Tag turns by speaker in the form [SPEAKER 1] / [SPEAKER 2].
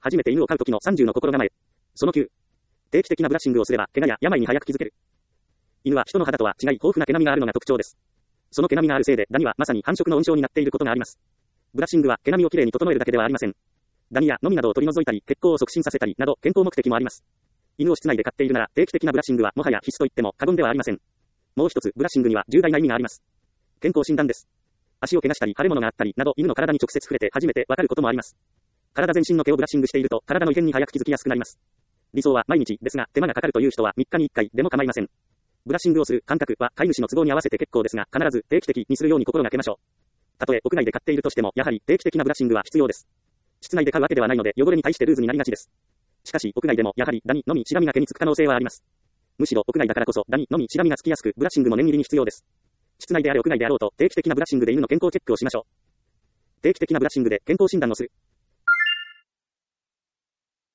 [SPEAKER 1] 初めて犬を飼う時の30の心構え。その9。定期的なブラッシングをすれば、怪我や病に早く気づける。犬は人の肌とは違い豊富な毛並みがあるのが特徴です。その毛並みがあるせいで、ダニはまさに繁殖の温床になっていることがあります。ブラッシングは毛並みをきれいに整えるだけではありません。ダニやノミなどを取り除いたり、血行を促進させたりなど、健康目的もあります。犬を室内で飼っているなら、定期的なブラッシングはもはや必須と言っても過言ではありません。もう一つ、ブラッシングには重大な意味があります。健康診断です。足を怪我したり、腫れ物があったりなど、犬の体に直接触れて初めてわかることもあります。体全身の毛をブラッシングしていると、体の異変に早く気づきやすくなります。理想は毎日ですが、手間がかかるという人は3日に1回でも構いません。ブラッシングをする間隔は飼い主の都合に合わせて結構ですが、必ず定期的にするように心がけましょう。たとえ屋外で飼っているとしても、やはり定期的なブラッシングは必要です。室内で飼うわけではないので、汚れに対してルーズになりがちです。しかし、屋外でもやはりダニ、ノミ、シラミが毛につく可能性はあります。むしろ屋外だからこそ、ダニ、ノミ、シラミがつきやすく、ブラッシングも念入りに必要です。室内であれ屋外であろうと、定期的なブラッシングで犬の健康チェックをしましょう。定期的なブラッシングで健康診断をする。